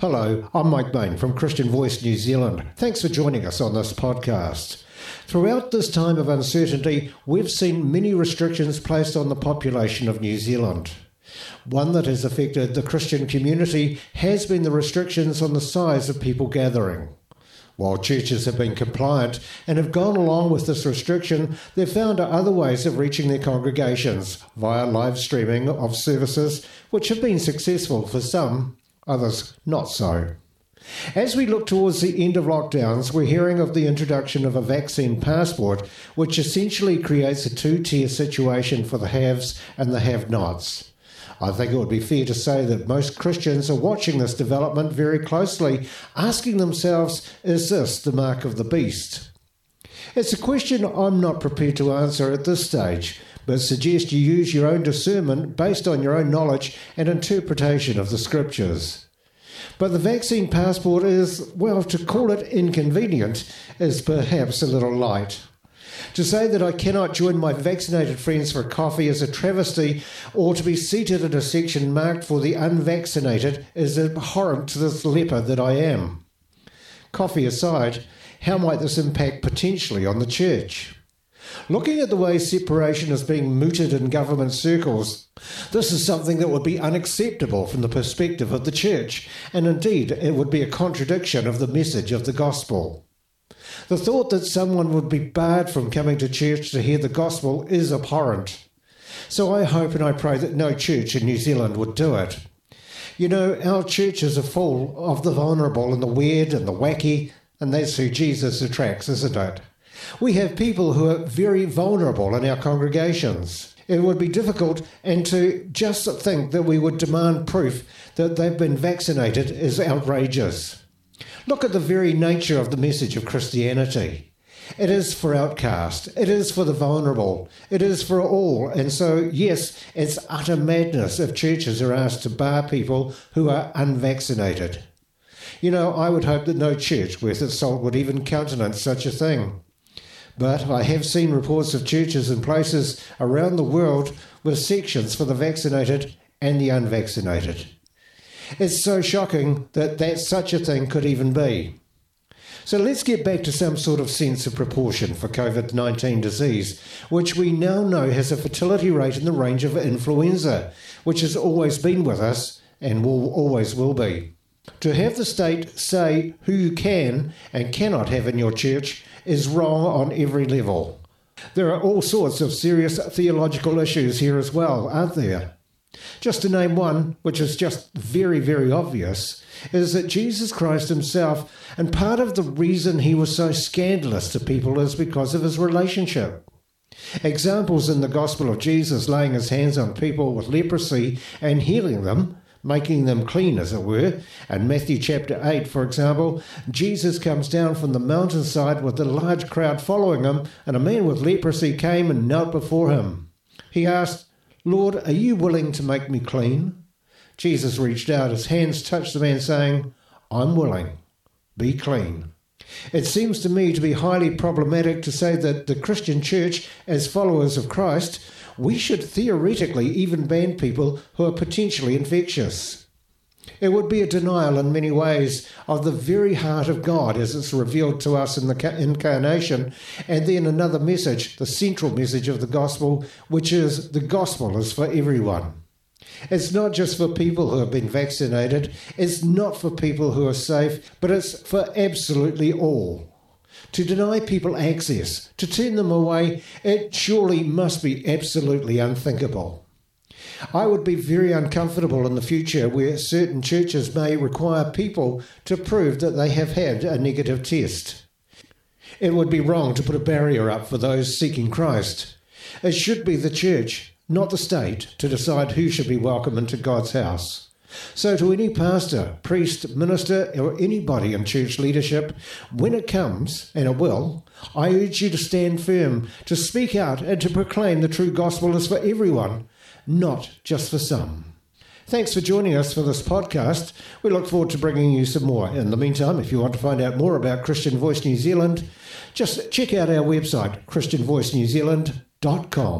Hello, I'm Mike Bain from Christian Voice New Zealand. Thanks for joining us on this podcast. Throughout this time of uncertainty, we've seen many restrictions placed on the population of New Zealand. One that has affected the Christian community has been the restrictions on the size of people gathering. While churches have been compliant and have gone along with this restriction, they've found other ways of reaching their congregations via live streaming of services, which have been successful for some, others not so. As we look towards the end of lockdowns, we're hearing of the introduction of a vaccine passport, which essentially creates a two-tier situation for the haves and the have-nots. I think it would be fair to say that most Christians are watching this development very closely, asking themselves, is this the mark of the beast? It's a question I'm not prepared to answer at this stage, but suggest you use your own discernment based on your own knowledge and interpretation of the scriptures. But the vaccine passport is, well, to call it inconvenient is perhaps a little light. To say that I cannot join my vaccinated friends for coffee is a travesty, or to be seated in a section marked for the unvaccinated is abhorrent to this leper that I am. Coffee aside, how might this impact potentially on the church? Looking at the way separation is being mooted in government circles, this is something that would be unacceptable from the perspective of the church, and indeed it would be a contradiction of the message of the gospel. The thought that someone would be barred from coming to church to hear the gospel is abhorrent. So I hope and I pray that no church in New Zealand would do it. You know, our churches are full of the vulnerable and the weird and the wacky, and that's who Jesus attracts, isn't it? We have people who are very vulnerable in our congregations. It would be difficult, and to just think that we would demand proof that they've been vaccinated is outrageous. Look at the very nature of the message of Christianity. It is for outcasts, it is for the vulnerable, it is for all, and so, yes, it's utter madness if churches are asked to bar people who are unvaccinated. You know, I would hope that no church worth its salt would even countenance such a thing. But I have seen reports of churches in places around the world with sections for the vaccinated and the unvaccinated. It's so shocking that such a thing could even be. So let's get back to some sort of sense of proportion for COVID-19 disease, which we now know has a fertility rate in the range of influenza, which has always been with us and always will be. To have the state say who you can and cannot have in your church is wrong on every level. There are all sorts of serious theological issues here as well, aren't there? Just to name one, which is just very, very obvious, is that Jesus Christ himself, and part of the reason he was so scandalous to people is because of his relationship. Examples in the Gospel of Jesus laying his hands on people with leprosy and healing them, making them clean, as it were. In Matthew chapter 8, for example, Jesus comes down from the mountainside with a large crowd following him, and a man with leprosy came and knelt before him. He asked, "Lord, are you willing to make me clean?" Jesus reached out, his hands touched the man, saying, "I'm willing, be clean." It seems to me to be highly problematic to say that the Christian church, as followers of Christ, we should theoretically even ban people who are potentially infectious. It would be a denial in many ways of the very heart of God as it's revealed to us in the incarnation, and then another message, the central message of the gospel, which is the gospel is for everyone. It's not just for people who have been vaccinated, it's not for people who are safe, but it's for absolutely all. To deny people access, to turn them away, it surely must be absolutely unthinkable. I would be very uncomfortable in the future where certain churches may require people to prove that they have had a negative test. It would be wrong to put a barrier up for those seeking Christ. It should be the church, not the state, to decide who should be welcome into God's house. So to any pastor, priest, minister, or anybody in church leadership, when it comes, and it will, I urge you to stand firm, to speak out and to proclaim the true gospel is for everyone, not just for some. Thanks for joining us for this podcast. We look forward to bringing you some more. In the meantime, if you want to find out more about Christian Voice New Zealand, just check out our website, christianvoicenewzealand.com.